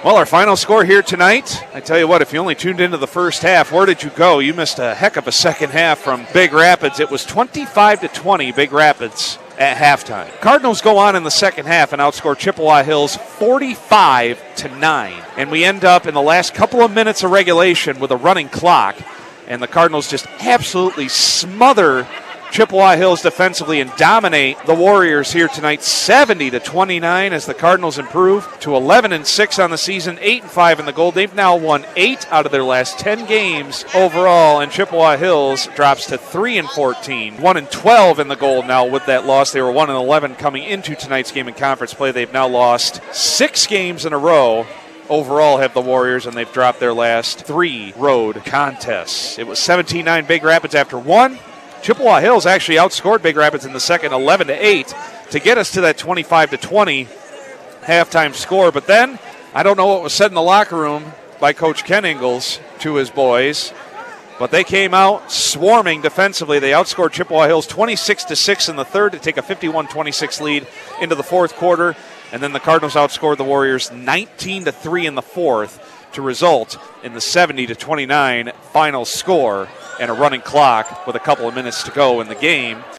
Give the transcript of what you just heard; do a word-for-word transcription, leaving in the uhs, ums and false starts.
Well, our final score here tonight, I tell you what, if you only tuned into the first half, where did you go? You missed a heck of a second half from Big Rapids. It was twenty-five to twenty, Big Rapids at halftime. Cardinals go on in the second half and outscore Chippewa Hills forty-five to nine. And we end up in the last couple of minutes of regulation with a running clock, and the Cardinals just absolutely smother Chippewa Hills defensively and dominate the Warriors here tonight, seventy to twenty-nine, as the Cardinals improve to eleven and six on the season, eight and five in the gold. They've now won eight out of their last ten games overall, and Chippewa Hills drops to three and fourteen, one and twelve in the gold now with that loss. They were one and eleven coming into tonight's game in conference play. They've now lost six games in a row. Overall have the Warriors, and they've dropped their last three road contests. It was seventeen nine Big Rapids after one. Chippewa Hills actually outscored Big Rapids in the second eleven to eight to get us to that twenty-five to twenty halftime score. But then, I don't know what was said in the locker room by Coach Ken Ingles to his boys, but they came out swarming defensively. They outscored Chippewa Hills twenty-six to six in the third to take a fifty-one twenty-six lead into the fourth quarter. And then the Cardinals outscored the Warriors nineteen to three in the fourth to result in the seventy to twenty-nine final score and a running clock with a couple of minutes to go in the game.